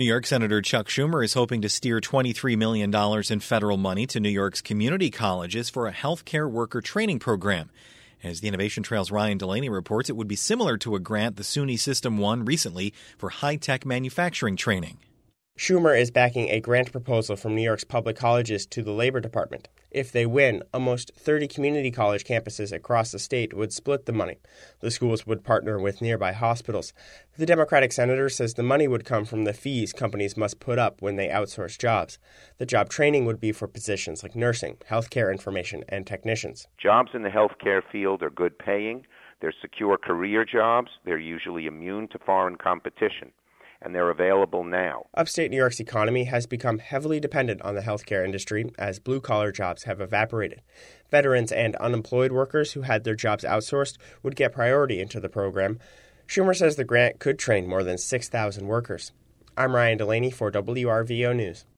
New York Senator Chuck Schumer is hoping to steer $23 million in federal money to New York's community colleges for a healthcare worker training program. As the Innovation Trail's Ryan Delaney reports, it would be similar to a grant the SUNY system won recently for high-tech manufacturing training. Schumer is backing a grant proposal from New York's public colleges to the Labor Department. If they win, almost 30 community college campuses across the state would split the money. The schools would partner with nearby hospitals. The Democratic senator says the money would come from the fees companies must put up when they outsource jobs. The job training would be for positions like nursing, healthcare information, and technicians. Jobs in the healthcare field are good paying. They're secure career jobs. They're usually immune to foreign competition. And they're available now. Upstate New York's economy has become heavily dependent on the healthcare industry as blue-collar jobs have evaporated. Veterans and unemployed workers who had their jobs outsourced would get priority into the program. Schumer says the grant could train more than 6,000 workers. I'm Ryan Delaney for WRVO News.